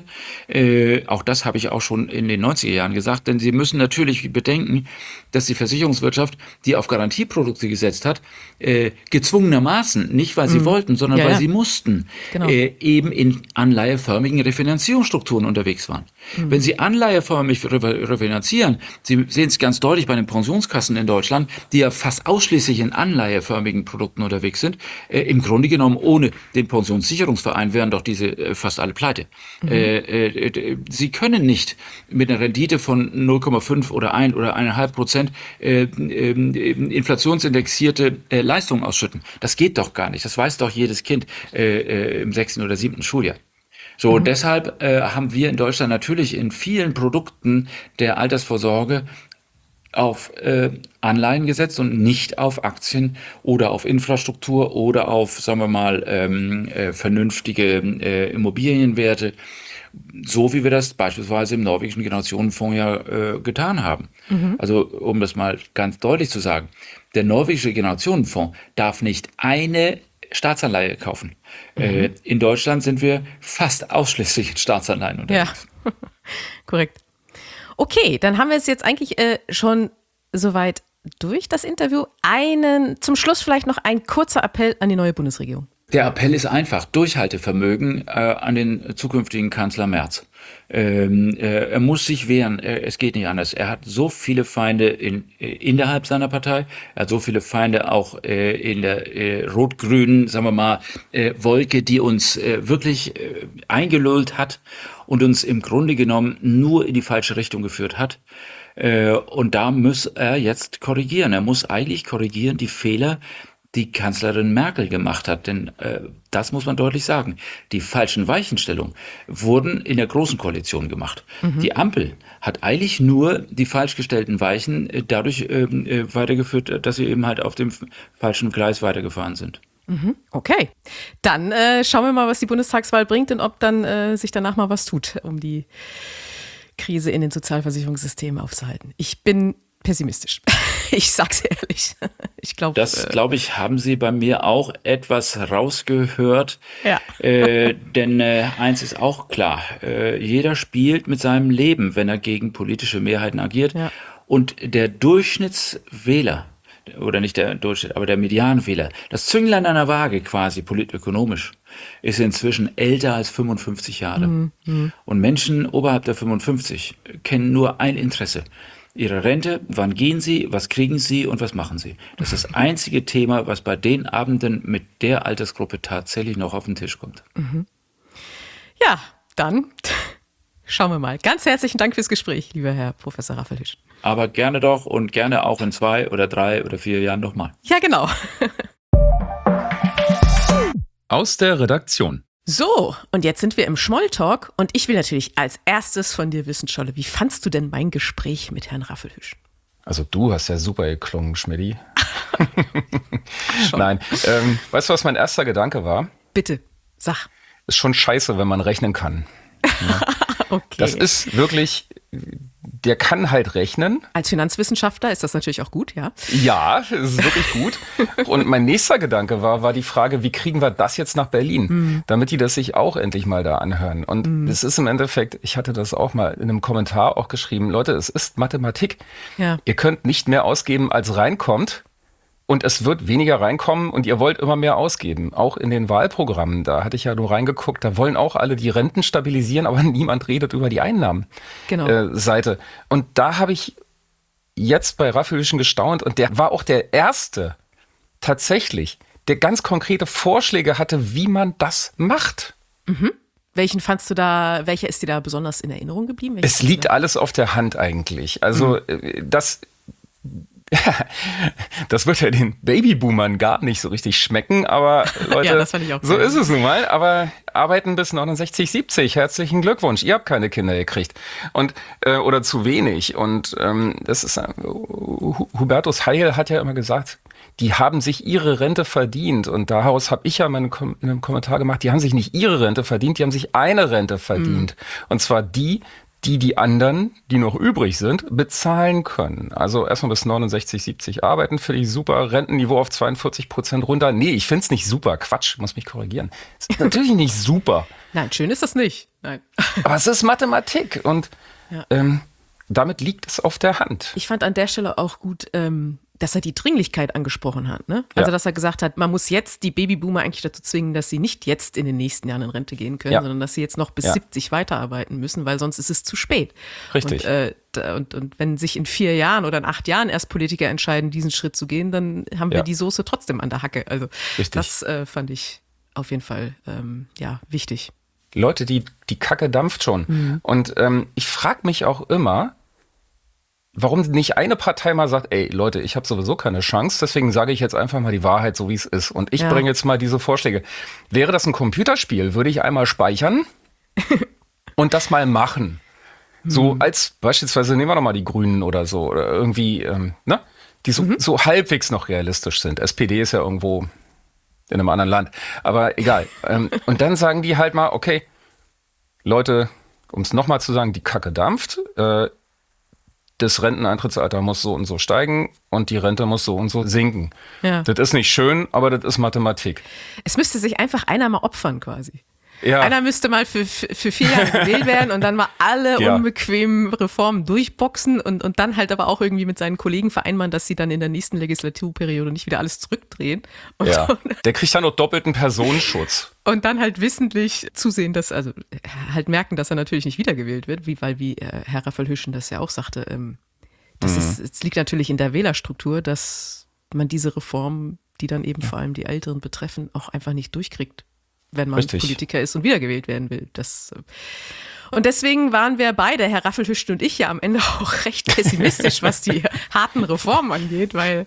Speaker 3: Äh, auch das habe ich auch schon in den neunziger Jahren gesagt, denn Sie müssen natürlich bedenken, dass die Versicherungswirtschaft, die auf Garantieprodukte gesetzt hat, äh, gezwungenermaßen, nicht weil sie mhm. wollten, sondern ja, weil ja. sie mussten, genau. äh, eben in anleiheförmigen Refinanzierungsstrukturen unterwegs waren. Mhm. Wenn Sie anleiheförmig refinanzieren, Sie sehen es ganz deutlich bei den Pensionskassen in Deutschland, die ja fast ausschließlich in anleiheförmigen Produkten unterwegs sind, äh, im Grunde genommen ohne den Pensionssicherungsverein wären doch diese äh, fast alle pleite. Mhm. Äh, äh, Sie können nicht mit einer Rendite von null Komma fünf oder ein oder eineinhalb Prozent äh, äh, inflationsindexierte äh, Leistungen ausschütten. Das geht doch gar nicht. Das weiß doch jedes Kind äh, äh, im sechsten oder siebten Schuljahr. So, mhm. und deshalb äh, haben wir in Deutschland natürlich in vielen Produkten der Altersvorsorge auf äh, Anleihen gesetzt und nicht auf Aktien oder auf Infrastruktur oder auf, sagen wir mal, ähm, äh, vernünftige äh, Immobilienwerte, so wie wir das beispielsweise im norwegischen Generationenfonds ja äh, getan haben. Mhm. Also um das mal ganz deutlich zu sagen, der norwegische Generationenfonds darf nicht eine Staatsanleihe kaufen. Mhm. Äh, in Deutschland sind wir fast ausschließlich in Staatsanleihen unterwegs.
Speaker 1: Ja, korrekt. Okay, dann haben wir es jetzt eigentlich äh, schon soweit durch, das Interview. Einen, zum Schluss vielleicht noch ein kurzer Appell an die neue Bundesregierung.
Speaker 3: Der Appell ist einfach, Durchhaltevermögen äh, an den zukünftigen Kanzler Merz. Ähm, äh, er muss sich wehren, äh, es geht nicht anders. Er hat so viele Feinde in, äh, innerhalb seiner Partei, er hat so viele Feinde auch äh, in der äh, rot-grünen, sagen wir mal, äh, Wolke, die uns äh, wirklich äh, eingelullt hat und uns im Grunde genommen nur in die falsche Richtung geführt hat. Äh, und da muss er jetzt korrigieren. Er muss eigentlich korrigieren die Fehler, die Kanzlerin Merkel gemacht hat. Denn äh, das muss man deutlich sagen. Die falschen Weichenstellungen wurden in der Großen Koalition gemacht. Mhm. Die Ampel hat eigentlich nur die falsch gestellten Weichen äh, dadurch äh, weitergeführt, dass sie eben halt auf dem falschen Gleis weitergefahren sind.
Speaker 1: Okay, dann äh, schauen wir mal, was die Bundestagswahl bringt und ob dann äh, sich danach mal was tut, um die Krise in den Sozialversicherungssystemen aufzuhalten. Ich bin pessimistisch. Ich sag's ehrlich. Ich glaube,
Speaker 3: das, glaube ich, haben Sie bei mir auch etwas rausgehört.
Speaker 1: Ja.
Speaker 3: Äh, denn äh, eins ist auch klar. Äh, jeder spielt mit seinem Leben, wenn er gegen politische Mehrheiten agiert. Ja. Und der Durchschnittswähler, oder nicht der Durchschnitt, aber der Medianwähler, das Zünglein an der Waage quasi politökonomisch, ist inzwischen älter als fünfundfünfzig Jahre. Mhm. Und Menschen oberhalb der fünfundfünfzig kennen nur ein Interesse. Ihre Rente, wann gehen Sie, was kriegen Sie und was machen Sie? Das ist das einzige Thema, was bei den Abenden mit der Altersgruppe tatsächlich noch auf den Tisch kommt.
Speaker 1: Mhm. Ja, dann schauen wir mal. Ganz herzlichen Dank fürs Gespräch, lieber Herr Professor Raffelhüschen.
Speaker 3: Aber gerne doch und gerne auch in zwei oder drei oder vier Jahren nochmal.
Speaker 1: Ja, genau.
Speaker 2: Aus der Redaktion.
Speaker 1: So, und jetzt sind wir im Schmolltalk und ich will natürlich als erstes von dir wissen, Scholle, wie fandst du denn mein Gespräch mit Herrn Raffelhüschen?
Speaker 2: Also du hast ja super geklungen, Schmidti. Nein, ähm, weißt du, was mein erster Gedanke war?
Speaker 1: Bitte, sag.
Speaker 2: Ist schon scheiße, wenn man rechnen kann. Ja.
Speaker 1: Okay.
Speaker 2: Das ist wirklich, der kann halt rechnen.
Speaker 1: Als Finanzwissenschaftler ist das natürlich auch gut, ja?
Speaker 2: Ja, es ist wirklich gut. Und mein nächster Gedanke war, war die Frage, wie kriegen wir das jetzt nach Berlin, mm. damit die das sich auch endlich mal da anhören. Und mm. es ist im Endeffekt, ich hatte das auch mal in einem Kommentar auch geschrieben, Leute, es ist Mathematik.
Speaker 1: Ja.
Speaker 2: Ihr könnt nicht mehr ausgeben, als reinkommt. Und es wird weniger reinkommen und ihr wollt immer mehr ausgeben. Auch in den Wahlprogrammen, da hatte ich ja nur reingeguckt, da wollen auch alle die Renten stabilisieren, aber niemand redet über die Einnahmenseite.
Speaker 1: Genau.
Speaker 2: Äh, und da habe ich jetzt bei Raffelhüschen gestaunt und der war auch der Erste tatsächlich, der ganz konkrete Vorschläge hatte, wie man das macht.
Speaker 1: Mhm. Welchen fandst du da, welcher ist dir da besonders in Erinnerung geblieben?
Speaker 2: Welchen es liegt alles auf der Hand eigentlich. Also mhm. das... Das wird ja den Babyboomern gar nicht so richtig schmecken, aber Leute,
Speaker 1: ja, das fand ich auch
Speaker 2: so ist es nun mal. Aber arbeiten bis neunundsechzig, siebzig, herzlichen Glückwunsch, ihr habt keine Kinder gekriegt und äh, oder zu wenig. Und ähm, das ist äh, Hubertus Heil hat ja immer gesagt, die haben sich ihre Rente verdient. Und daraus habe ich ja in Kom- in einem Kommentar gemacht, die haben sich nicht ihre Rente verdient, die haben sich eine Rente verdient. Mhm. Und zwar die, die die anderen, die noch übrig sind, bezahlen können. Also erstmal bis neunundsechzig, siebzig arbeiten, finde ich super. Rentenniveau auf zweiundvierzig Prozent runter. Nee, ich finde es nicht super. Quatsch, muss mich korrigieren. Ist natürlich nicht super.
Speaker 1: Nein, schön ist das nicht. Nein.
Speaker 2: Aber es ist Mathematik und
Speaker 1: Ja.
Speaker 2: ähm, damit liegt es auf der Hand.
Speaker 1: Ich fand an der Stelle auch gut, ähm, dass er die Dringlichkeit angesprochen hat. Ne? Also,
Speaker 2: Ja.
Speaker 1: dass er gesagt hat, man muss jetzt die Babyboomer eigentlich dazu zwingen, dass sie nicht jetzt in den nächsten Jahren in Rente gehen können,
Speaker 2: Ja.
Speaker 1: sondern dass sie jetzt noch bis
Speaker 2: Ja.
Speaker 1: siebzig weiterarbeiten müssen, weil sonst ist es zu spät.
Speaker 2: Richtig.
Speaker 1: Und, äh, da- und, und wenn sich in vier Jahren oder in acht Jahren erst Politiker entscheiden, diesen Schritt zu gehen, dann haben wir
Speaker 2: Ja.
Speaker 1: die Soße trotzdem an der Hacke. Also,
Speaker 2: Richtig.
Speaker 1: das äh, fand ich auf jeden Fall ähm, ja, wichtig.
Speaker 2: Leute, die, die Kacke dampft schon.
Speaker 1: Mhm.
Speaker 2: Und ähm, ich frage mich auch immer, warum nicht eine Partei mal sagt, ey Leute, ich habe sowieso keine Chance, deswegen sage ich jetzt einfach mal die Wahrheit, so wie es ist. Und ich
Speaker 1: Ja.
Speaker 2: bringe jetzt mal diese Vorschläge. Wäre das ein Computerspiel, würde ich einmal speichern und das mal machen. So als beispielsweise, nehmen wir doch mal die Grünen oder so, oder irgendwie, ähm, ne? Die so, so halbwegs noch realistisch sind. S P D ist ja irgendwo in einem anderen Land. Aber egal. ähm, und dann sagen die halt mal, okay, Leute, um es nochmal zu sagen, die Kacke dampft. Äh, das Renteneintrittsalter muss so und so steigen und die Rente muss so und so sinken.
Speaker 1: Ja.
Speaker 2: Das ist nicht schön, aber das ist Mathematik.
Speaker 1: Es müsste sich einfach einer mal opfern quasi.
Speaker 2: Ja,
Speaker 1: Einer müsste mal für, für für vier Jahre gewählt werden und dann mal alle
Speaker 2: Ja.
Speaker 1: unbequemen Reformen durchboxen und, und dann halt aber auch irgendwie mit seinen Kollegen vereinbaren, dass sie dann in der nächsten Legislaturperiode nicht wieder alles zurückdrehen. Und,
Speaker 2: ja. Der kriegt dann noch doppelten Personenschutz.
Speaker 1: und dann halt wissentlich zusehen, dass, also halt merken, dass er natürlich nicht wiedergewählt wird, wie, weil wie äh, Herr Raphael-Hüschen das ja auch sagte, ähm, das ist, es liegt natürlich in der Wählerstruktur, dass man diese Reformen, die dann eben vor allem die Älteren betreffen, auch einfach nicht durchkriegt, wenn man
Speaker 2: Richtig.
Speaker 1: Politiker ist und wiedergewählt werden will. Das, äh, und deswegen waren wir beide, Herr Raphael-Hüschen und ich, ja am Ende auch recht pessimistisch, was die harten Reformen angeht, weil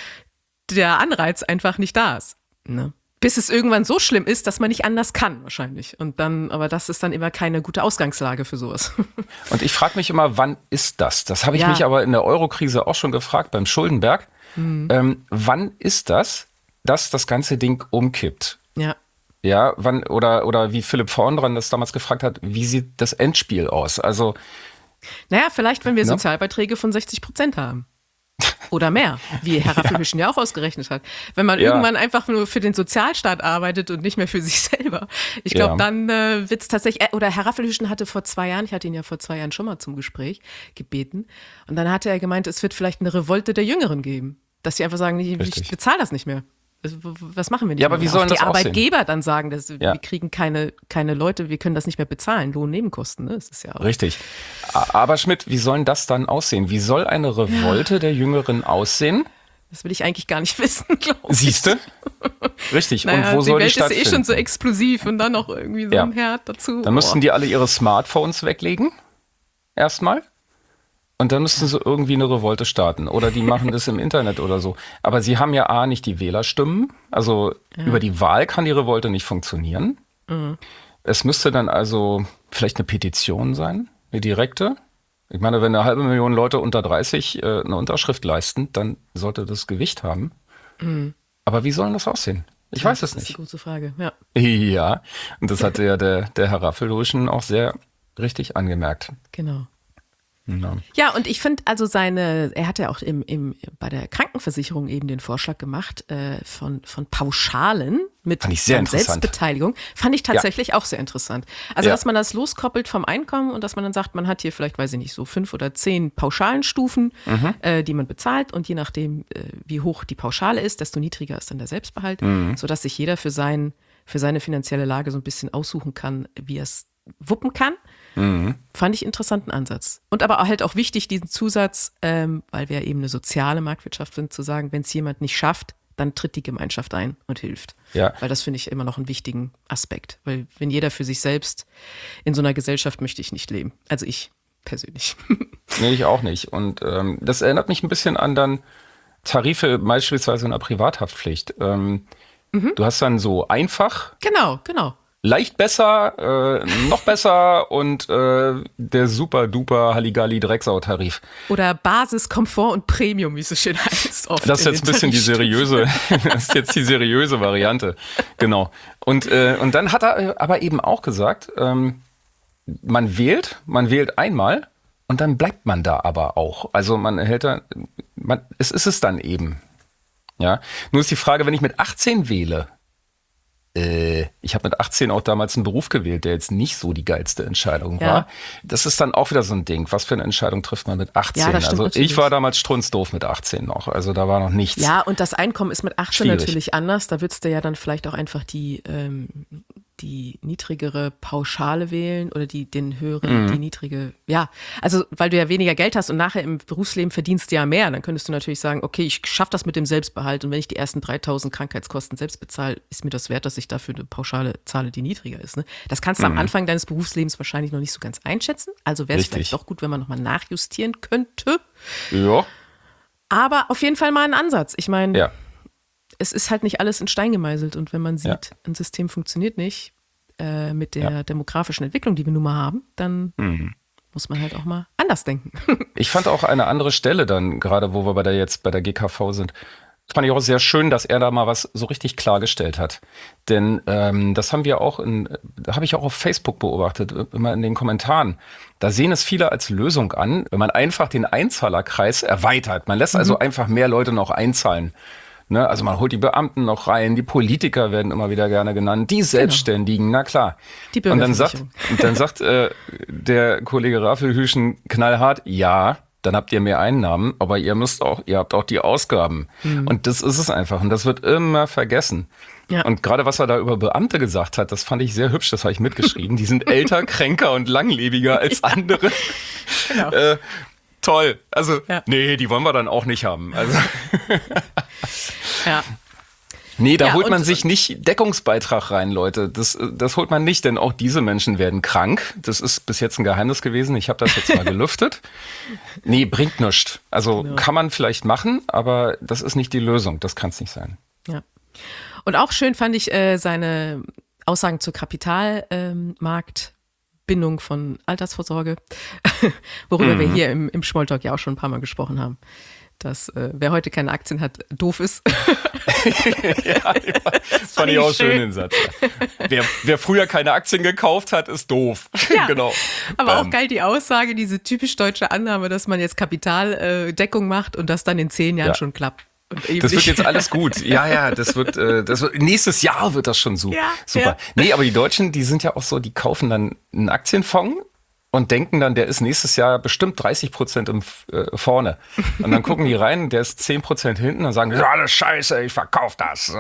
Speaker 1: der Anreiz einfach nicht da ist. Ne? Bis es irgendwann so schlimm ist, dass man nicht anders kann, wahrscheinlich. Und dann, aber das ist dann immer keine gute Ausgangslage für sowas.
Speaker 2: Und ich frage mich immer, wann ist das? Das habe ich
Speaker 1: Ja.
Speaker 2: mich aber in der Eurokrise auch schon gefragt, beim Schuldenberg.
Speaker 1: Mhm.
Speaker 2: Ähm, wann ist das, dass das ganze Ding umkippt?
Speaker 1: Ja.
Speaker 2: Ja, wann, oder, oder wie Philipp Vorndran das damals gefragt hat, wie sieht das Endspiel aus? Also,
Speaker 1: Naja, vielleicht, wenn wir
Speaker 2: Ne?
Speaker 1: Sozialbeiträge von sechzig Prozent haben. Oder mehr, wie Herr Raphael-Hüschen ja auch ausgerechnet hat. Wenn man
Speaker 2: Ja.
Speaker 1: irgendwann einfach nur für den Sozialstaat arbeitet und nicht mehr für sich selber. Ich glaube,
Speaker 2: Ja.
Speaker 1: dann äh, wird es tatsächlich, äh, oder Herr Raphael-Hüschen hatte vor zwei Jahren, ich hatte ihn ja vor zwei Jahren schon mal zum Gespräch gebeten, und dann hatte er gemeint, es wird vielleicht eine Revolte der Jüngeren geben. Dass sie einfach sagen, ich, ich
Speaker 2: Richtig.
Speaker 1: bezahle das nicht mehr. Das- Was machen wir nicht
Speaker 2: Ja, aber
Speaker 1: mehr?
Speaker 2: wie
Speaker 1: Oder
Speaker 2: sollen
Speaker 1: auch die
Speaker 2: das aussehen?
Speaker 1: Arbeitgeber dann sagen, dass
Speaker 2: Ja.
Speaker 1: wir kriegen keine, keine Leute, wir können das nicht mehr bezahlen, Lohnnebenkosten. Ne? Das ist ja auch.
Speaker 2: richtig. A- Aber Schmidt, wie sollen das dann aussehen? Wie soll eine Revolte der Jüngeren aussehen?
Speaker 1: Das will ich eigentlich gar nicht wissen, glaube ich.
Speaker 2: Siehste? Richtig.
Speaker 1: Naja,
Speaker 2: Und wo
Speaker 1: die
Speaker 2: soll
Speaker 1: Welt
Speaker 2: die stattfinden?
Speaker 1: ist eh schon so explosiv und dann noch irgendwie so
Speaker 2: Ja.
Speaker 1: ein Herd dazu.
Speaker 2: Dann müssten die alle ihre Smartphones weglegen. Erstmal. Und dann müssten sie irgendwie eine Revolte starten. Oder die machen das im Internet oder so. Aber sie haben ja A, nicht die Wählerstimmen. Also über die Wahl kann die Revolte nicht funktionieren.
Speaker 1: Mhm.
Speaker 2: Es müsste dann also vielleicht eine Petition sein, eine direkte. Ich meine, wenn eine halbe Million Leute unter dreißig äh, eine Unterschrift leisten, dann sollte das Gewicht haben. Aber wie soll das aussehen? Ich weiß es
Speaker 1: Das ist
Speaker 2: nicht.
Speaker 1: eine gute Frage, ja.
Speaker 2: Ja, und das hatte ja der, der Herr Raphael-Hüschen auch sehr richtig angemerkt.
Speaker 1: Genau.
Speaker 2: Ja.
Speaker 1: Ja, und ich finde also seine, er hat ja auch im, im, bei der Krankenversicherung eben den Vorschlag gemacht äh, von, von Pauschalen mit
Speaker 2: Fand ich sehr
Speaker 1: ähm,
Speaker 2: interessant.
Speaker 1: Selbstbeteiligung. Fand ich tatsächlich auch sehr interessant. Also,
Speaker 2: Ja.
Speaker 1: dass man das loskoppelt vom Einkommen und dass man dann sagt, man hat hier vielleicht, weiß ich nicht, so fünf oder zehn Pauschalenstufen,
Speaker 2: Mhm.
Speaker 1: äh, die man bezahlt und je nachdem, äh, wie hoch die Pauschale ist, desto niedriger ist dann der Selbstbehalt,
Speaker 2: Mhm.
Speaker 1: sodass sich jeder für, sein, für seine finanzielle Lage so ein bisschen aussuchen kann, wie er es wuppen kann.
Speaker 2: Mhm.
Speaker 1: Fand ich interessanten Ansatz. Und aber halt auch wichtig, diesen Zusatz, ähm, weil wir eben eine soziale Marktwirtschaft sind, zu sagen, wenn es jemand nicht schafft, dann tritt die Gemeinschaft ein und hilft.
Speaker 2: Ja.
Speaker 1: Weil das finde ich immer noch einen wichtigen Aspekt. Weil wenn jeder für sich selbst in so einer Gesellschaft möchte ich nicht leben. Also ich persönlich.
Speaker 2: Nee, ich auch nicht. Und ähm, das erinnert mich ein bisschen an dann Tarife beispielsweise in der Privathaftpflicht. Ähm, Du hast dann so einfach,
Speaker 1: Genau, genau.
Speaker 2: leicht besser, äh, noch besser und äh, der super-duper Halligalli-Drecksau-Tarif.
Speaker 1: Oder Basis, Komfort und Premium, wie es so schön heißt. Oft
Speaker 2: Das ist
Speaker 1: in
Speaker 2: jetzt ein
Speaker 1: den
Speaker 2: bisschen die seriöse, das ist jetzt die seriöse Variante. Genau. Und, äh, und dann hat er aber eben auch gesagt, ähm, man wählt, man wählt einmal und dann bleibt man da aber auch. Also man hält da, man, es ist es dann eben. Ja, nur ist die Frage, wenn ich mit achtzehn wähle, äh, ich habe mit achtzehn auch damals einen Beruf gewählt, der jetzt nicht so die geilste Entscheidung
Speaker 1: Ja.
Speaker 2: war. Das ist dann auch wieder so ein Ding. Was für eine Entscheidung trifft man mit achtzehn?
Speaker 1: Ja, das stimmt
Speaker 2: also
Speaker 1: natürlich.
Speaker 2: ich war damals strunzdoof mit achtzehn noch. Also da war noch nichts.
Speaker 1: Ja, und das Einkommen ist mit achtzehn
Speaker 2: Schwierig.
Speaker 1: natürlich anders. Da würdest du ja dann vielleicht auch einfach die, ähm, die niedrigere Pauschale wählen oder die, den höheren, die niedrige, ja. Also, weil du ja weniger Geld hast und nachher im Berufsleben verdienst du ja mehr, dann könntest du natürlich sagen, okay, ich schaffe das mit dem Selbstbehalt und wenn ich die ersten dreitausend Krankheitskosten selbst bezahle, ist mir das wert, dass ich dafür eine Pauschale zahle, die niedriger ist. Ne? Das kannst du am Anfang deines Berufslebens wahrscheinlich noch nicht so ganz einschätzen. Also wäre es
Speaker 2: Richtig.
Speaker 1: vielleicht doch gut, wenn man nochmal nachjustieren könnte.
Speaker 2: Ja,
Speaker 1: Aber auf jeden Fall mal ein Ansatz. Ich meine,
Speaker 2: ja.
Speaker 1: es ist halt nicht alles in Stein gemeißelt. Und wenn man sieht,
Speaker 2: Ja.
Speaker 1: ein System funktioniert nicht äh, mit der
Speaker 2: Ja.
Speaker 1: demografischen Entwicklung, die wir nun mal haben, dann muss man halt auch mal anders denken.
Speaker 2: Ich fand auch eine andere Stelle dann, gerade wo wir bei der jetzt bei der G K V sind, fand ich auch sehr schön, dass er da mal was so richtig klargestellt hat. Denn ähm, das haben wir auch in, da habe ich auch auf Facebook beobachtet, immer in den Kommentaren. Da sehen es viele als Lösung an, wenn man einfach den Einzahlerkreis erweitert. Man lässt also einfach mehr Leute noch einzahlen. Ne? Also man holt die Beamten noch rein, die Politiker werden immer wieder gerne genannt, die Selbstständigen, na klar.
Speaker 1: Die
Speaker 2: Und dann sagt,
Speaker 1: Bürgerversicherung.
Speaker 2: und dann sagt äh, der Kollege Raffelhüschen knallhart, ja, dann habt ihr mehr Einnahmen, aber ihr müsst auch, ihr habt auch die Ausgaben. Und das ist es einfach. Und das wird immer vergessen.
Speaker 1: Ja.
Speaker 2: Und gerade was er da über Beamte gesagt hat, das fand ich sehr hübsch, das habe ich mitgeschrieben. Die sind älter, kränker und langlebiger als andere.
Speaker 1: Genau.
Speaker 2: Äh, toll. Also,
Speaker 1: Ja.
Speaker 2: nee, die wollen wir dann auch nicht haben. Also,
Speaker 1: Ja.
Speaker 2: nee, da
Speaker 1: Ja,
Speaker 2: holt man
Speaker 1: und-
Speaker 2: sich nicht Deckungsbeitrag rein, Leute. Das, das holt man nicht, denn auch diese Menschen werden krank. Das ist bis jetzt ein Geheimnis gewesen. Ich habe das jetzt mal gelüftet. Nee, bringt nichts. Also
Speaker 1: Genau.
Speaker 2: kann man vielleicht machen, aber das ist nicht die Lösung. Das kann es nicht sein.
Speaker 1: Ja. Und auch schön fand ich äh, seine Aussagen zur Kapitalmarktbindung von Altersvorsorge, worüber wir hier im, im Smalltalk ja auch schon ein paar Mal gesprochen haben. Dass äh, wer heute keine Aktien hat, doof ist.
Speaker 2: Ja, das fand ich auch schön, den Satz. Wer, wer früher keine Aktien gekauft hat, ist doof.
Speaker 1: Ja.
Speaker 2: Genau.
Speaker 1: Aber auch
Speaker 2: Ähm,
Speaker 1: geil die Aussage, diese typisch deutsche Annahme, dass man jetzt Kapitaldeckung macht und das dann in zehn Jahren
Speaker 2: Ja.
Speaker 1: schon klappt. Und eben
Speaker 2: Das wird
Speaker 1: nicht-
Speaker 2: jetzt alles gut. Ja, ja, das wird, äh, das wird, nächstes Jahr wird das schon so,
Speaker 1: Ja,
Speaker 2: super.
Speaker 1: ja.
Speaker 2: Nee, aber die Deutschen, die sind ja auch so, die kaufen dann einen Aktienfonds und denken dann, der ist nächstes Jahr bestimmt dreißig Prozent im, äh, vorne. Und dann gucken die rein, der ist zehn Prozent hinten und sagen, das ist alles scheiße, ich verkauf das.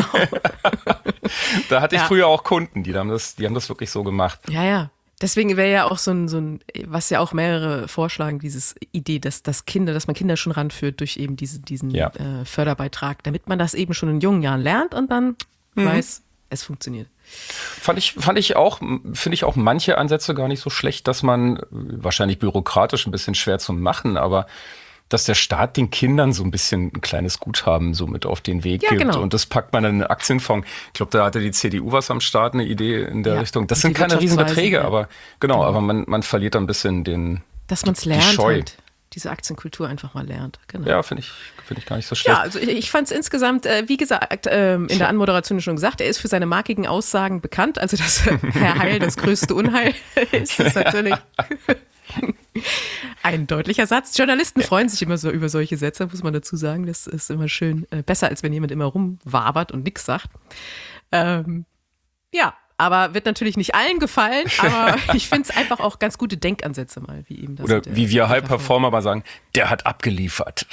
Speaker 2: Da hatte ich
Speaker 1: Ja.
Speaker 2: früher auch Kunden, die haben das, die haben das wirklich so gemacht.
Speaker 1: Ja, ja. Deswegen wäre ja auch so ein, so ein, was ja auch mehrere vorschlagen, dieses Idee, dass, dass Kinder, dass man Kinder schon ranführt durch eben diese, diesen
Speaker 2: Ja.
Speaker 1: äh, Förderbeitrag, damit man das eben schon in jungen Jahren lernt und dann
Speaker 2: Mhm.
Speaker 1: weiß, es funktioniert.
Speaker 2: Fand ich, fand ich auch, finde ich auch manche Ansätze gar nicht so schlecht, dass man, wahrscheinlich bürokratisch ein bisschen schwer zu machen, aber dass der Staat den Kindern so ein bisschen ein kleines Guthaben so mit auf den Weg
Speaker 1: Ja,
Speaker 2: gibt.
Speaker 1: genau.
Speaker 2: Und das packt man dann in einen Aktienfonds. Ich glaube, da hatte die C D U was am Start, eine Idee in der
Speaker 1: Ja,
Speaker 2: Richtung. Das
Speaker 1: und
Speaker 2: sind
Speaker 1: die
Speaker 2: keine
Speaker 1: Wirtschaftsweisen,
Speaker 2: Riesenbeträge,
Speaker 1: ja.
Speaker 2: aber genau, aber man, man verliert dann ein bisschen den,
Speaker 1: Dass man es
Speaker 2: die
Speaker 1: lernt
Speaker 2: Scheu.
Speaker 1: halt. Diese Aktienkultur einfach mal lernt. Genau.
Speaker 2: Ja, finde ich, finde ich gar nicht so schlecht.
Speaker 1: Ja, also ich, ich fand es insgesamt, äh, wie gesagt, ähm, in der Anmoderation schon gesagt, er ist für seine markigen Aussagen bekannt. Also, dass Herr Heil das größte Unheil ist, ist natürlich ein deutlicher Satz. Journalisten freuen sich immer so über solche Sätze, muss man dazu sagen. Das ist immer schön, äh, besser, als wenn jemand immer rumwabert und nichts sagt. Ähm, ja, aber wird natürlich nicht allen gefallen, aber ich finde es einfach auch ganz gute Denkansätze mal, wie eben das.
Speaker 2: Oder
Speaker 1: mit der-
Speaker 2: wie wir
Speaker 1: mit der
Speaker 2: High-Performer mal sagen, der hat abgeliefert.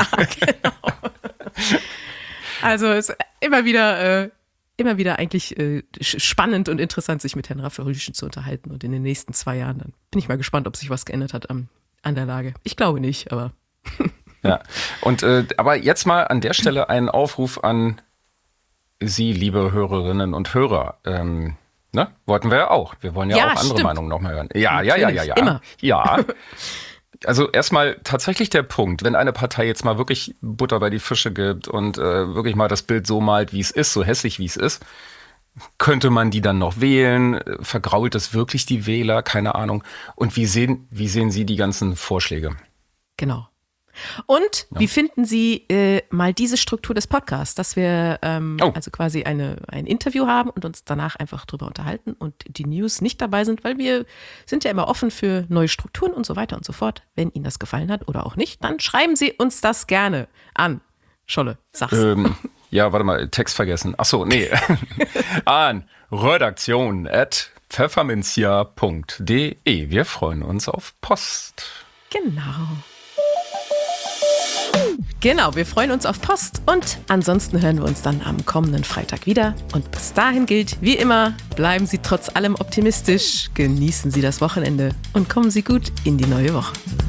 Speaker 1: Also es ist immer wieder, äh, immer wieder eigentlich äh, sch- spannend und interessant, sich mit Herrn Raffelhüschen zu unterhalten. Und in den nächsten zwei Jahren dann bin ich mal gespannt, ob sich was geändert hat am, an der Lage. Ich glaube nicht, aber
Speaker 2: Ja, und äh, aber jetzt mal an der Stelle einen Aufruf an Sie, liebe Hörerinnen und Hörer. Ähm, ne? Wollten wir ja auch. Wir wollen ja,
Speaker 1: Ja,
Speaker 2: auch andere
Speaker 1: stimmt.
Speaker 2: Meinungen nochmal hören. Ja, ja, ja, ja,
Speaker 1: Natürlich,
Speaker 2: ja.
Speaker 1: immer.
Speaker 2: Ja. Also erstmal tatsächlich der Punkt, wenn eine Partei jetzt mal wirklich Butter bei die Fische gibt und äh, wirklich mal das Bild so malt, wie es ist, so hässlich, wie es ist, könnte man die dann noch wählen? Vergrault es wirklich die Wähler? Keine Ahnung. Und wie sehen, wie sehen Sie die ganzen Vorschläge?
Speaker 1: genau. Und
Speaker 2: Ja.
Speaker 1: wie finden Sie äh, mal diese Struktur des Podcasts, dass wir ähm,
Speaker 2: Oh.
Speaker 1: also quasi eine, ein Interview haben und uns danach einfach drüber unterhalten und die News nicht dabei sind, weil wir sind ja immer offen für neue Strukturen und so weiter und so fort. Wenn Ihnen das gefallen hat oder auch nicht, dann schreiben Sie uns das gerne an. Scholle, sag's.
Speaker 2: Ähm, ja, warte mal, Text vergessen. Ach so, nee. An redaktion at pfefferminzia punkt de. Wir freuen uns auf Post.
Speaker 1: Genau. Genau, wir freuen uns auf Post und ansonsten hören wir uns dann am kommenden Freitag wieder. Und bis dahin gilt, wie immer, bleiben Sie trotz allem optimistisch, genießen Sie das Wochenende und kommen Sie gut in die neue Woche.